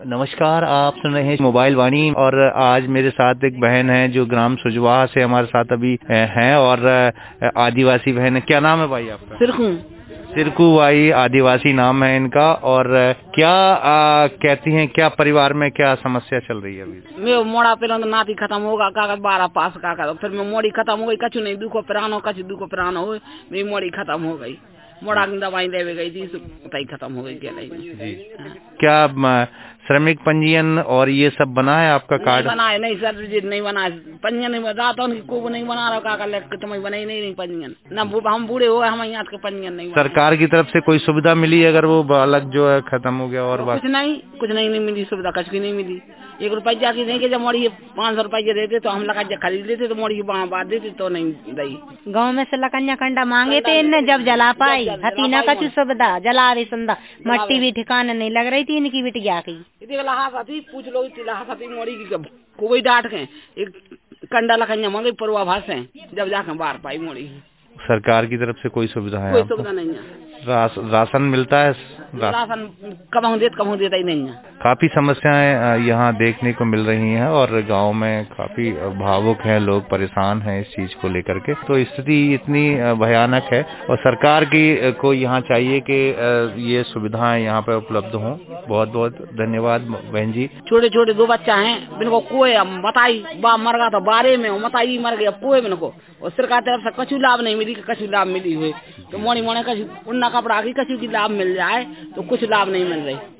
नमस्कार, आप सुन रहे हैं मोबाइल वाणी और आज मेरे साथ एक बहन है जो ग्राम सुजवाहा से हमारे साथ अभी हैं और आदिवासी बहन है। क्या नाम है भाई आपका? सिरकू भाई, आदिवासी नाम है इनका। और क्या कहती हैं, क्या परिवार में क्या समस्या चल रही है अभी? मैं मोड़ा पहले तो नाती खत्म होगा कागज 12 पास का फिर मैं मोड़ी खत्म हो गई, कछु नहीं दुखो प्राणो कछु दुखो प्राणो हो, मेरी मोड़ी खत्म हो गई। मोड़ा की दवाई देवे गई थी, तई खत्म हो गई। क्या नहीं क्या श्रमिक पंजीयन और ये सब बना है आपका कार्ड? बना है नहीं सर जी, नहीं बना है पंजीयन। नहीं बता तो को नहीं बना रहा काका, तुम्हें बना ही नहीं पंजीयन। न हम बूढ़े हो गए, हम यहाँ के पंजीयन नहीं। सरकार की तरफ से कोई सुविधा मिली अगर वो बालक जो है खत्म हो गया? और कुछ नहीं मिली सुविधा, कुछ की नहीं मिली। 1 रुपया की नहीं कि जब मोड़ी 500 रुपये देते तो हम लगा खरीद लेते, तो मोड़ी बात देते तो नहीं दी। गाँव में से लकन्या कंडा मांगे थे इनने, जब जला पाई हती न कछु सुविधा, जला रही सुंदा मट्टी भी ठिकाने नहीं लग रही थी इनकी बिटिया की। पूछ लो मोड़ी की कोई डांट के एक कंडा लकन्या मांगे पूर्वाभास है, जब जाकर बाहर पाई मोड़ी। सरकार की तरफ से कोई सुविधा है? कोई सुविधा नहीं है। राशन मिलता है? राशन कब देता ही नहीं है। काफी समस्याएं यहाँ देखने को मिल रही हैं और गांव में काफी भावुक हैं लोग, परेशान हैं इस चीज को लेकर के। तो स्थिति इतनी भयानक है और सरकार की को यहाँ चाहिए कि ये सुविधाएं यहाँ पे उपलब्ध हों। बहुत बहुत धन्यवाद बहन जी। छोटे छोटे 2 बच्चा हैं, इनको कोई मताई बाप मर गया था 12 में, मताई मर गया कोई इनको, और सरकार तरफ से कछु लाभ नहीं मिली, कछु लाभ मिली हुई तो मोड़ी कछु उन्ना कपड़ा की कछु की लाभ मिल जाए तो कुछ लाभ नहीं मिल रही।